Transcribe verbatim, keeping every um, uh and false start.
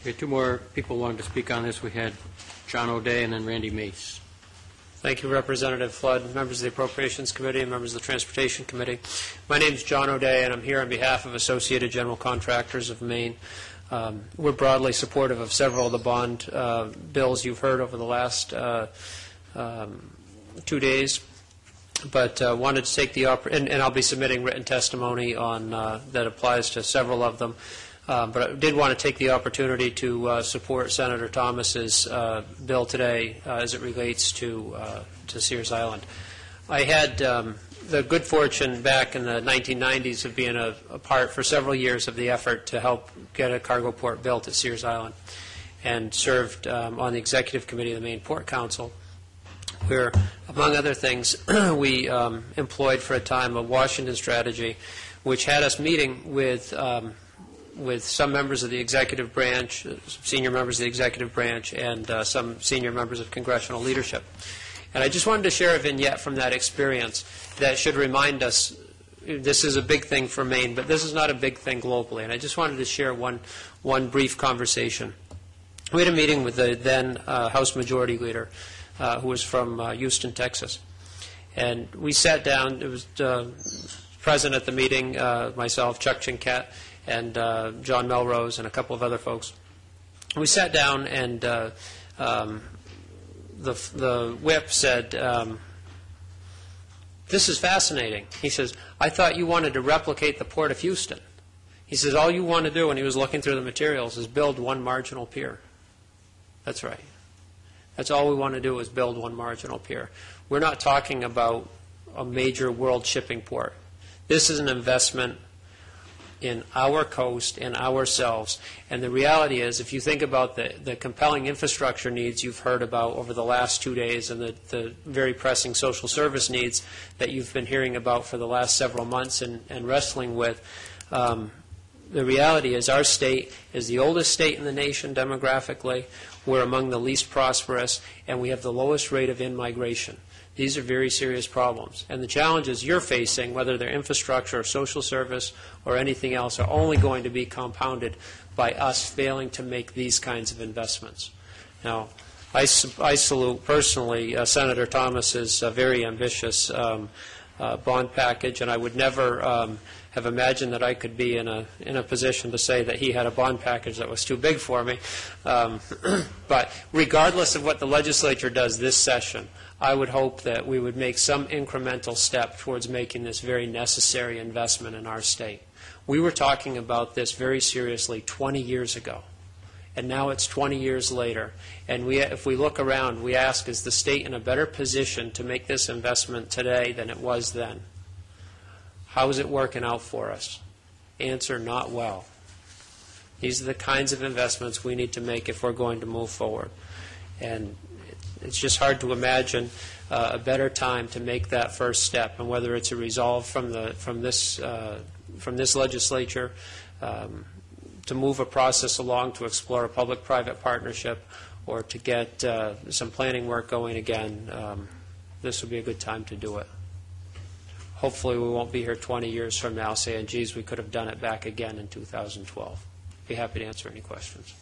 We had two more people wanted to speak on this. We had John O'Day and then Randy Mace. Thank you, Representative Flood, members of the Appropriations Committee, and members of the Transportation Committee. My name is John O'Day, and I'm here on behalf of Associated General Contractors of Maine. Um, we're broadly supportive of several of the bond uh, bills you've heard over the last uh, um, two days, but uh, wanted to take the opportunity, and, and I'll be submitting written testimony on uh, that applies to several of them. Uh, but I did want to take the opportunity to uh, support Senator Thomas's uh, bill today uh, as it relates to uh, to Sears Island. I had um, the good fortune back in the nineteen nineties of being a, a part for several years of the effort to help get a cargo port built at Sears Island, and served um, on the executive committee of the Maine Port Council, where, among other things, we um, employed for a time a Washington strategy, which had us meeting with um, with some members of the executive branch, senior members of the executive branch, and uh, some senior members of congressional leadership. And I just wanted to share a vignette from that experience that should remind us this is a big thing for Maine, but this is not a big thing globally. And I just wanted to share one, one brief conversation. We had a meeting with the then uh, House Majority Leader, uh, who was from uh, Houston, Texas. And we sat down. It was uh, present at the meeting, uh, myself, Chuck Chincat, and uh, John Melrose, and a couple of other folks. We sat down, and uh, um, the, the whip said, um, this is fascinating. He says, I thought you wanted to replicate the Port of Houston. He says, all you want to do, and he was looking through the materials, is build one marginal pier. That's right. That's all we want to do is build one marginal pier. We're not talking about a major world shipping port. This is an investment in our coast and ourselves. And the reality is, if you think about the, the compelling infrastructure needs you've heard about over the last two days and the, the very pressing social service needs that you've been hearing about for the last several months and, and wrestling with, um, the reality is our state is the oldest state in the nation demographically. We're among the least prosperous, and we have the lowest rate of in-migration. These are very serious problems. And the challenges you're facing, whether they're infrastructure or social service or anything else, are only going to be compounded by us failing to make these kinds of investments. Now, I, I salute personally uh, Senator Thomas's uh, very ambitious um, uh, bond package, and I would never um, have imagined that I could be in a, in a position to say that he had a bond package that was too big for me. Um, but regardless of what the legislature does this session, I would hope that we would make some incremental step towards making this very necessary investment in our state. We were talking about this very seriously twenty years ago, and now it's twenty years later. And we, if we look around, we ask, is the state in a better position to make this investment today than it was then? How is it working out for us? Answer, not well. These are the kinds of investments we need to make if we're going to move forward. And it's just hard to imagine uh, a better time to make that first step. And whether it's a resolve from the from this uh, from this legislature um, to move a process along to explore a public-private partnership, or to get uh, some planning work going again, um, this would be a good time to do it. Hopefully, we won't be here twenty years from now saying, "Geez, we could have done it back again in two thousand twelve." Be happy to answer any questions.